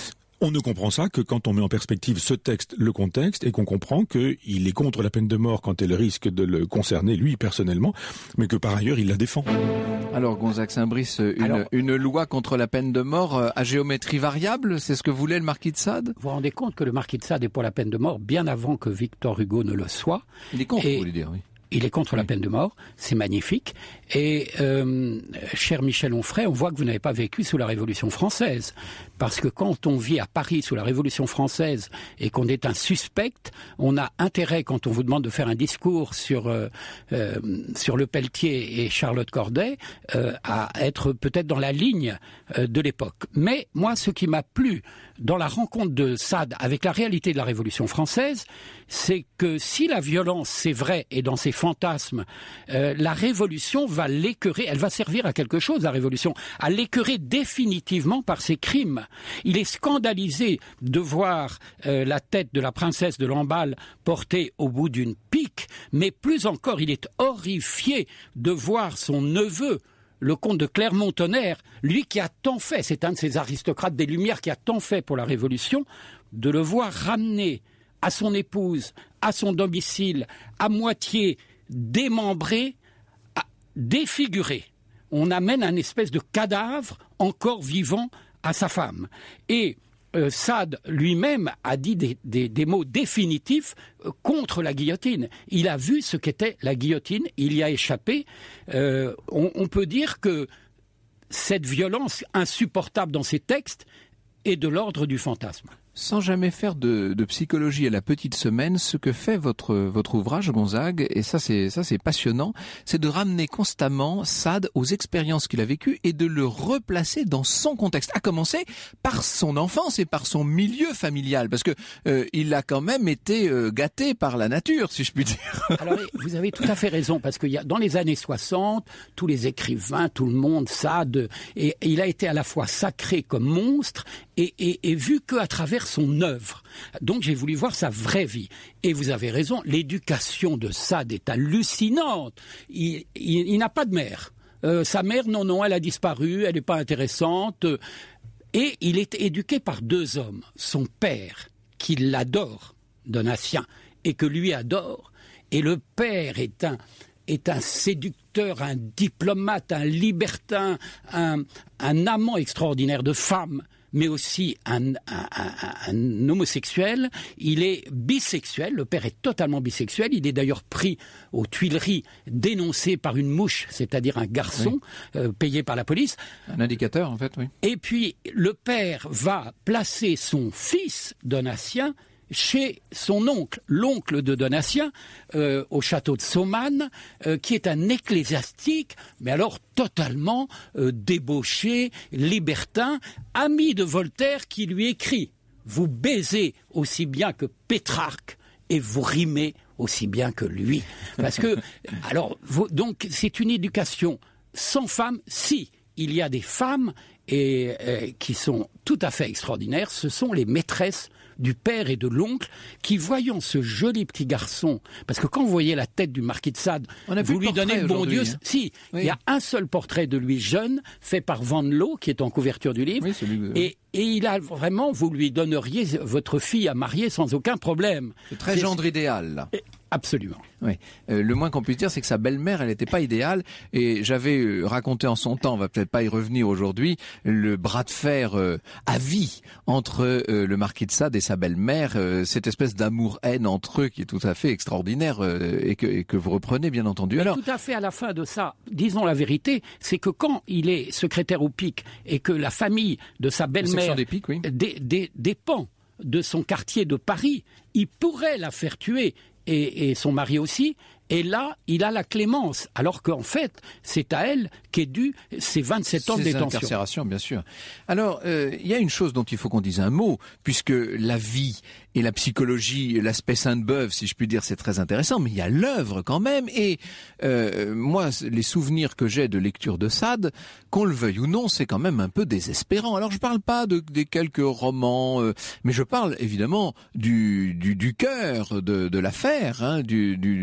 On ne comprend ça que quand on met en perspective ce texte, le contexte, et qu'on comprend qu'il est contre la peine de mort quand elle risque de le concerner lui personnellement, mais que par ailleurs il la défend. Alors Gonzague Saint-Brice, une, Alors, une loi contre la peine de mort à géométrie variable, c'est ce que voulait le marquis de Sade? Vous vous rendez compte que le marquis de Sade est pour la peine de mort bien avant que Victor Hugo ne le soit. Il est contre, et... vous voulez dire, oui. Il est contre oui. la peine de mort, c'est magnifique. Et, euh, cher Michel Onfray, on voit que vous n'avez pas vécu sous la Révolution française. Parce que quand on vit à Paris sous la Révolution française et qu'on est un suspect, on a intérêt, quand on vous demande de faire un discours sur, euh, euh, sur Lepelletier et Charlotte Corday, euh, à être peut-être dans la ligne euh, de l'époque. Mais moi, ce qui m'a plu dans la rencontre de Sade avec la réalité de la Révolution française, c'est que si la violence, c'est vrai, et dans ses fantasmes, euh, la Révolution va l'écœurer, elle va servir à quelque chose, la Révolution, à l'écœurer définitivement par ses crimes. Il est scandalisé de voir euh, la tête de la princesse de Lamballe portée au bout d'une pique, mais plus encore, il est horrifié de voir son neveu, le comte de Clermont-Tonnerre, lui qui a tant fait, c'est un de ces aristocrates des Lumières qui a tant fait pour la Révolution, de le voir ramener à son épouse, à son domicile, à moitié démembré, à, défiguré. On amène un espèce de cadavre encore vivant à sa femme. Et euh, Sade lui-même a dit des, des, des mots définitifs euh, contre la guillotine. Il a vu ce qu'était la guillotine, il y a échappé. Euh, on, on peut dire que cette violence insupportable dans ses textes est de l'ordre du fantasme. Sans jamais faire de, de psychologie à la petite semaine, ce que fait votre votre ouvrage, Gonzague, et ça c'est ça c'est passionnant, c'est de ramener constamment Sade aux expériences qu'il a vécues et de le replacer dans son contexte. À commencer par son enfance et par son milieu familial, parce que euh, il a quand même été euh, gâté par la nature, si je puis dire. Alors vous avez tout à fait raison, parce qu'il y a dans les années soixante, tous les écrivains, tout le monde, Sade, et, et il a été à la fois sacré comme monstre et, et, et vu qu'à travers son œuvre. Donc j'ai voulu voir sa vraie vie. Et vous avez raison, l'éducation de Sade est hallucinante. Il, il, il n'a pas de mère. Euh, sa mère, non, non, elle a disparu, elle n'est pas intéressante. Et il est éduqué par deux hommes. Son père, qui l'adore, Donatien, et que lui adore. Et le père est un... est un séducteur, un diplomate, un libertin, un, un amant extraordinaire de femmes, mais aussi un, un, un, un homosexuel. Il est bisexuel, le père est totalement bisexuel. Il est d'ailleurs pris aux Tuileries, dénoncé par une mouche, c'est-à-dire un garçon, oui. euh, payé par la police. Un indicateur, en fait, oui. Et puis, le père va placer son fils, Donatien, chez son oncle, l'oncle de Donatien, euh, au château de Saumanne, euh, qui est un ecclésiastique, mais alors totalement euh, débauché, libertin, ami de Voltaire, qui lui écrit « Vous baisez aussi bien que Pétrarque et vous rimez aussi bien que lui ». Parce que, alors, vous, donc, c'est une éducation sans femme, si il y a des femmes et, euh, qui sont tout à fait extraordinaires, ce sont les maîtresses du père et de l'oncle, qui, voyant ce joli petit garçon, parce que quand vous voyez la tête du marquis de Sade, vous lui donnez le bon Dieu. Hein. Si, oui. Il y a un seul portrait de lui jeune, fait par Van Loo, qui est en couverture du livre, oui, celui, et, et il a vraiment, vous lui donneriez votre fille à marier sans aucun problème. C'est très gendre idéal, là. Absolument. Oui. Euh, le moins qu'on puisse dire, c'est que sa belle-mère, elle n'était pas idéale. Et j'avais euh, raconté en son temps, on va peut-être pas y revenir aujourd'hui, le bras de fer euh, à vie entre euh, le marquis de Sade et sa belle-mère, euh, cette espèce d'amour-haine entre eux qui est tout à fait extraordinaire euh, et, que, et que vous reprenez, bien entendu. Alors, tout à fait à la fin de ça, disons la vérité, c'est que quand il est secrétaire au P I C et que la famille de sa belle-mère des P I C, oui. dé, dé, dépend de son quartier de Paris, il pourrait la faire tuer. Et, et son mari aussi, et là, il a la clémence, alors qu'en fait, c'est à elle qu'est dû ces vingt-sept ans de détention. Ces incarcérations, bien sûr. Alors, euh, il y a une chose dont il faut qu'on dise un mot, puisque la vie et la psychologie, l'aspect Sainte-Beuve, si je puis dire, c'est très intéressant, mais il y a l'œuvre quand même, et euh, moi, les souvenirs que j'ai de lecture de Sade, qu'on le veuille ou non, c'est quand même un peu désespérant. Alors, je parle pas de, des quelques romans, euh, mais je parle évidemment du, du, du cœur de, de l'affaire, hein, du, du, du fond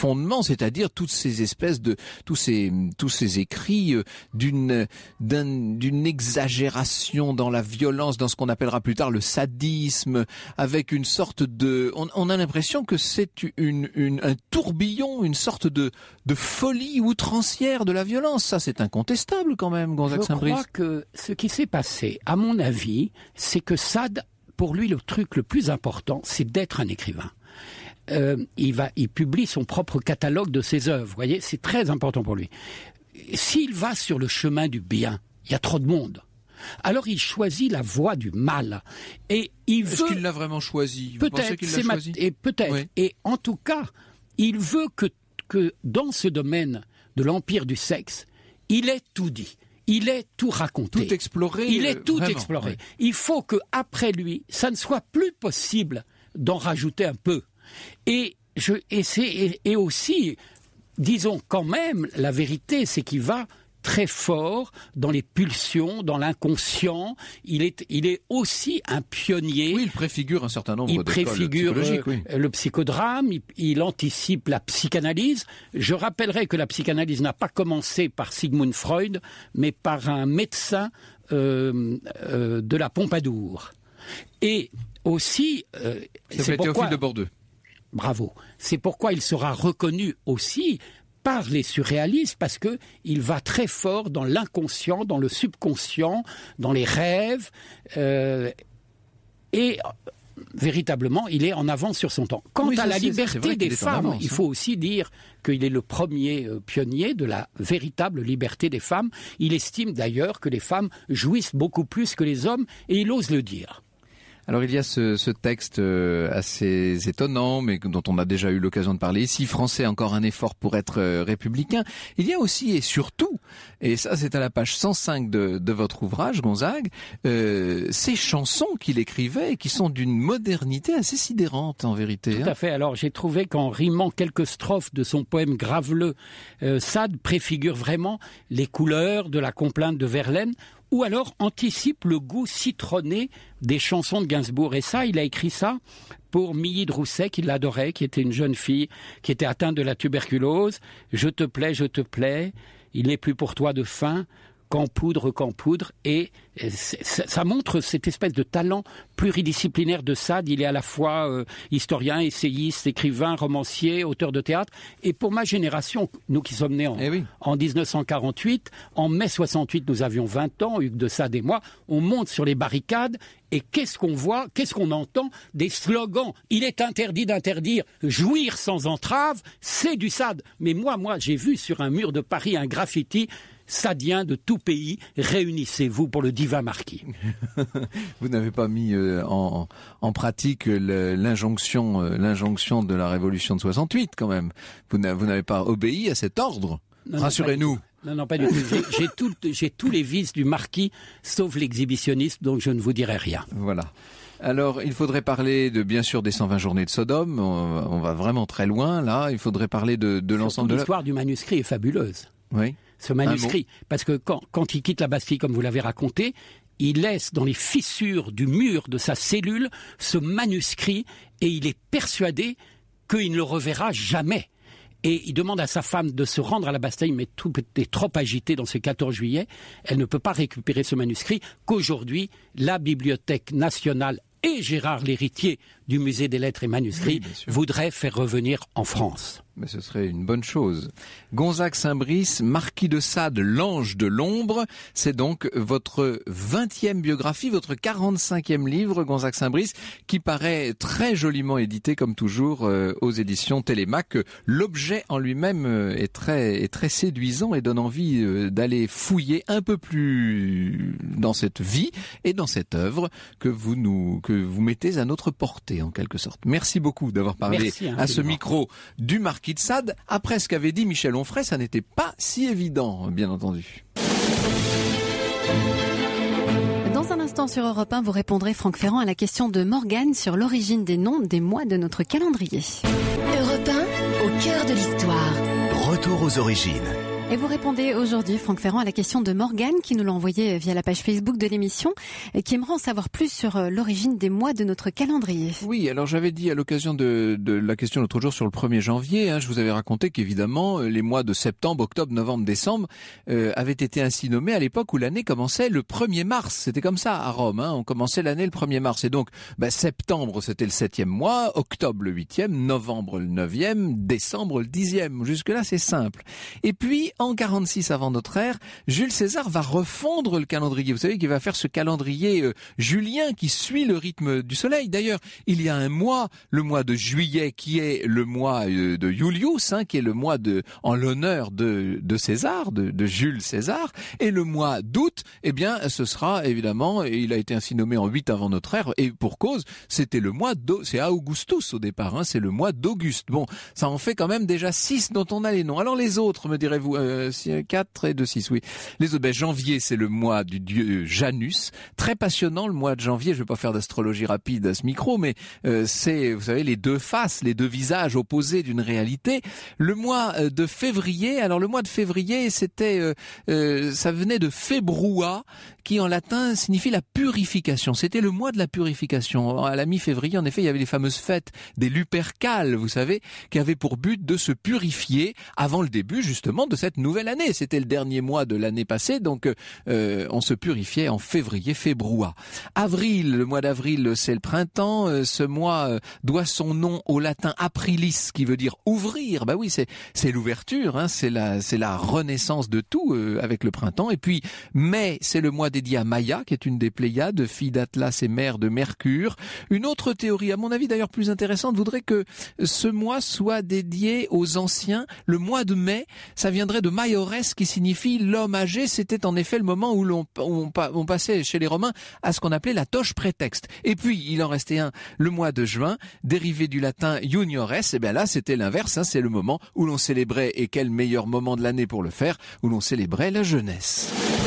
fondements, c'est-à-dire toutes ces espèces de tous ces tous ces écrits euh, d'une d'un, d'une exagération dans la violence, dans ce qu'on appellera plus tard le sadisme, avec une sorte de on, on a l'impression que c'est une, une un tourbillon, une sorte de de folie outrancière de la violence. Ça, c'est incontestable quand même, Gonzague Saint-Brice. Je crois que ce qui s'est passé, à mon avis, c'est que Sade, pour lui, le truc le plus important, c'est d'être un écrivain. Euh, il va, il publie son propre catalogue de ses œuvres. Vous voyez, c'est très important pour lui. S'il va sur le chemin du bien, il y a trop de monde. Alors il choisit la voie du mal. Et il Est-ce veut... qu'il l'a vraiment choisi? Vous pensez Peut-être, qu'il l'a c'est ma... choisi et peut-être. Oui. Et en tout cas, il veut que, que dans ce domaine de l'empire du sexe, il ait tout dit. Il est tout raconté. Tout exploré. Il est tout vraiment, exploré. Oui. Il faut que après lui, ça ne soit plus possible d'en rajouter un peu. Et je et c'est et, et aussi, disons quand même, la vérité, c'est qu'il va très fort dans les pulsions, dans l'inconscient. Il est, il est aussi un pionnier. Oui, il préfigure un certain nombre il d'écoles préfigure psychologiques, oui. euh, le psychodrame, il, il anticipe la psychanalyse. Je rappellerai que la psychanalyse n'a pas commencé par Sigmund Freud, mais par un médecin euh, euh, de la Pompadour. Et aussi... Euh, Ça c'est pourquoi... Théophile de Bordeaux. Bravo. C'est pourquoi il sera reconnu aussi par les surréalistes, parce que il va très fort dans l'inconscient, dans le subconscient, dans les rêves, euh, et véritablement, il est en avance sur son temps. Quant oui, à la c'est, liberté c'est des femmes, avance, il faut hein. aussi dire qu'il est le premier euh, pionnier de la véritable liberté des femmes. Il estime d'ailleurs que les femmes jouissent beaucoup plus que les hommes, et il ose le dire. Alors il y a ce, ce texte assez étonnant, mais dont on a déjà eu l'occasion de parler ici, Français, encore un effort pour être républicain. Il y a aussi et surtout, et ça c'est à la page cent cinq de, de votre ouvrage, Gonzague, euh, ces chansons qu'il écrivait et qui sont d'une modernité assez sidérante en vérité. Tout hein. à fait. Alors j'ai trouvé qu'en rimant quelques strophes de son poème Graveleux, euh, Sade préfigure vraiment les couleurs de la complainte de Verlaine, ou alors anticipe le goût citronné des chansons de Gainsbourg. Et ça, il a écrit ça pour Milly Drousset, qui l'adorait, qui était une jeune fille, qui était atteinte de la tuberculose. « Je te plais, je te plais, il n'est plus pour toi de faim, qu'en poudre, qu'en poudre. » Et ça montre cette espèce de talent pluridisciplinaire de Sade. Il est à la fois euh, historien, essayiste, écrivain, romancier, auteur de théâtre. Et pour ma génération, nous qui sommes nés en, eh oui. en dix-neuf cent quarante-huit, en mai soixante-huit, nous avions vingt ans, Hugues de Sade et moi, on monte sur les barricades et qu'est-ce qu'on voit, qu'est-ce qu'on entend? Des slogans. Il est interdit d'interdire, jouir sans entrave, c'est du Sade. Mais moi, moi, j'ai vu sur un mur de Paris un graffiti Sadien de tout pays, réunissez-vous pour le divin marquis. Vous n'avez pas mis euh, en, en pratique le, l'injonction, euh, l'injonction de la Révolution de soixante-huit quand même. Vous n'avez, vous n'avez pas obéi à cet ordre. Non, rassurez-nous. Non, non, pas du tout. J'ai, j'ai, tout, j'ai tous les vices du marquis, sauf l'exhibitionniste, donc je ne vous dirai rien. Voilà. Alors, il faudrait parler de, bien sûr, des cent vingt journées de Sodome. On, on va vraiment très loin, là. Il faudrait parler de, de l'ensemble de la... L'histoire du manuscrit est fabuleuse. Oui. Ce manuscrit, parce que quand, quand il quitte la Bastille, comme vous l'avez raconté, il laisse dans les fissures du mur de sa cellule ce manuscrit et il est persuadé qu'il ne le reverra jamais. Et il demande à sa femme de se rendre à la Bastille, mais tout est trop agité dans ce quatorze juillet. Elle ne peut pas récupérer ce manuscrit, qu'aujourd'hui, la Bibliothèque nationale et Gérard l'héritier du Musée des Lettres et Manuscrits oui, voudraient faire revenir en France. Mais ce serait une bonne chose. Gonzague Saint-Brice, Marquis de Sade, l'ange de l'ombre, c'est donc votre vingtième biographie, votre quarante-cinquième livre, Gonzague Saint-Brice, qui paraît très joliment édité, comme toujours, euh, aux éditions Télémac. L'objet en lui-même euh, est très, est très séduisant et donne envie euh, d'aller fouiller un peu plus dans cette vie et dans cette œuvre que vous nous, que vous mettez à notre portée, en quelque sorte. Merci beaucoup d'avoir parlé Merci, hein, à ce micro du Marquis de Sade. Après ce qu'avait dit Michel Onfray, ça n'était pas si évident, bien entendu. Dans un instant sur Europe un, vous répondrez, Franck Ferrand, à la question de Morgane sur l'origine des noms des mois de notre calendrier. Europe un, au cœur de l'histoire. Retour aux origines. Et vous répondez aujourd'hui, Franck Ferrand, à la question de Morgane qui nous l'a envoyée via la page Facebook de l'émission et qui aimerait en savoir plus sur l'origine des mois de notre calendrier. Oui, alors j'avais dit à l'occasion de, de la question l'autre jour sur le premier janvier, hein, je vous avais raconté qu'évidemment les mois de septembre, octobre, novembre, décembre euh, avaient été ainsi nommés à l'époque où l'année commençait le premier mars. C'était comme ça à Rome, hein, on commençait l'année le premier mars. Et donc bah, septembre c'était le septième mois, octobre le huitième, novembre le neuvième, décembre le dixième. Jusque-là c'est simple. Et puis en quarante-six avant notre ère, Jules César va refondre le calendrier. Vous savez qu'il va faire ce calendrier euh, julien qui suit le rythme du soleil. D'ailleurs, il y a un mois, le mois de juillet, qui est le mois euh, de Julius, hein, qui est le mois de en l'honneur de, de César, de, de Jules César. Et le mois d'août, eh bien, ce sera évidemment, et il a été ainsi nommé en huit avant notre ère, et pour cause, c'était le mois d'Au, c'est Augustus au départ, hein, c'est le mois d'Auguste. Bon, ça en fait quand même déjà six dont on a les noms. Alors les autres, me direz-vous, euh, quatre et deux, six, oui. Les autres, ben, janvier, c'est le mois du dieu Janus. Très passionnant, le mois de janvier. Je vais pas faire d'astrologie rapide à ce micro, mais euh, c'est, vous savez, les deux faces, les deux visages opposés d'une réalité. Le mois de février, alors le mois de février, c'était, euh, euh, ça venait de Februa, qui en latin signifie la purification. C'était le mois de la purification. À la mi-février, en effet, il y avait les fameuses fêtes des Lupercales, vous savez, qui avaient pour but de se purifier avant le début, justement, de cette nouvelle année. C'était le dernier mois de l'année passée, donc euh, on se purifiait en février, Februa. Avril, le mois d'avril, c'est le printemps. Euh, ce mois euh, doit son nom au latin aprilis, qui veut dire ouvrir. Bah oui, c'est c'est l'ouverture, hein, c'est la c'est la renaissance de tout euh, avec le printemps. Et puis mai, c'est le mois dédié à Maia, qui est une des Pléiades, fille d'Atlas et mère de Mercure. Une autre théorie, à mon avis d'ailleurs plus intéressante, voudrait que ce mois soit dédié aux anciens. Le mois de mai, ça viendrait de Maiores, qui signifie l'homme âgé. C'était en effet le moment où l'on on, on passait chez les Romains à ce qu'on appelait la toche prétexte. Et puis il en restait un, le mois de juin, dérivé du latin juniores. Et bien là c'était l'inverse, hein, c'est le moment où l'on célébrait, et quel meilleur moment de l'année pour le faire, où l'on célébrait la jeunesse.